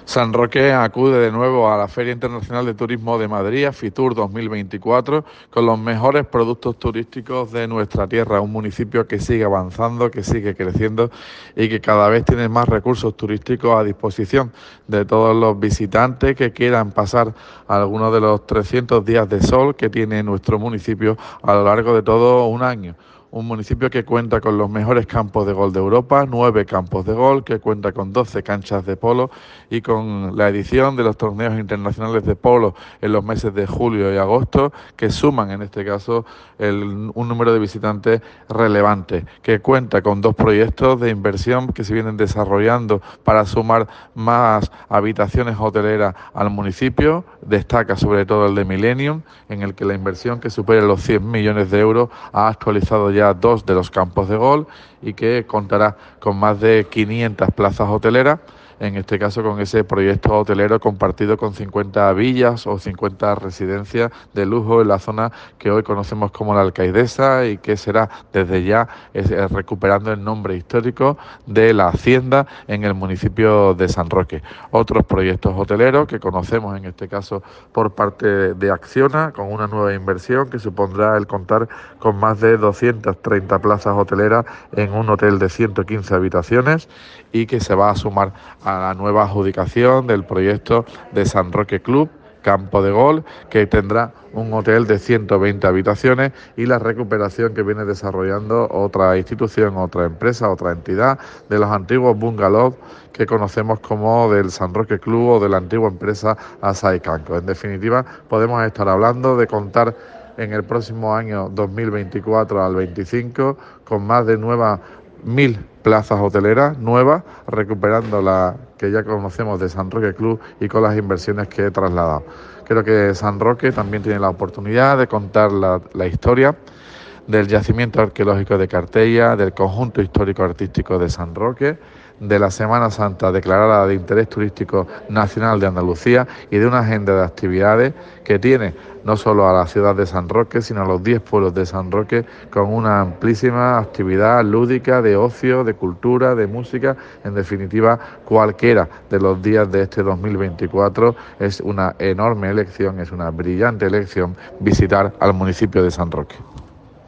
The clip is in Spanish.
San Roque acude de nuevo a la Feria Internacional de Turismo de Madrid, Fitur 2024, con los mejores productos turísticos de nuestra tierra, un municipio que sigue avanzando, que sigue creciendo y que cada vez tiene más recursos turísticos a disposición de todos los visitantes que quieran pasar algunos de los 300 días de sol que tiene nuestro municipio a lo largo de todo un año. Un municipio que cuenta con los mejores campos de gol de Europa, 9 campos de gol, que cuenta con 12 canchas de polo y con la edición de los torneos internacionales de polo en los meses de julio y agosto, que suman en este caso un número de visitantes relevante, que cuenta con 2 proyectos de inversión que se vienen desarrollando para sumar más habitaciones hoteleras al municipio. Destaca sobre todo el de Millennium, en el que la inversión, que supera los 100 millones de euros, ha actualizado ya 2 de los campos de golf y que contará con más de 500 plazas hoteleras, en este caso con ese proyecto hotelero compartido con 50 villas o 50 residencias de lujo en la zona que hoy conocemos como la Alcaidesa y que será desde ya recuperando el nombre histórico de la hacienda en el municipio de San Roque. Otros proyectos hoteleros que conocemos en este caso por parte de Acciona, con una nueva inversión que supondrá el contar con más de 230 plazas hoteleras en un hotel de 115 habitaciones y que se va a sumar a la nueva adjudicación del proyecto de San Roque Club, campo de golf, que tendrá un hotel de 120 habitaciones y la recuperación que viene desarrollando otra institución, otra empresa, otra entidad de los antiguos bungalows que conocemos como del San Roque Club o de la antigua empresa Asai Canco. En definitiva, podemos estar hablando de contar en el próximo año 2024 al 25 con más de 9.000 plazas hoteleras nuevas, recuperando la que ya conocemos de San Roque Club y con las inversiones que he trasladado. Creo que San Roque también tiene la oportunidad de contar la historia del yacimiento arqueológico de Cartella, del conjunto histórico-artístico de San Roque, de la Semana Santa declarada de interés turístico nacional de Andalucía y de una agenda de actividades que tiene no solo a la ciudad de San Roque, sino a los 10 pueblos de San Roque, con una amplísima actividad lúdica, de ocio, de cultura, de música. En definitiva, cualquiera de los días de este 2024 es una enorme elección, es una brillante elección visitar al municipio de San Roque.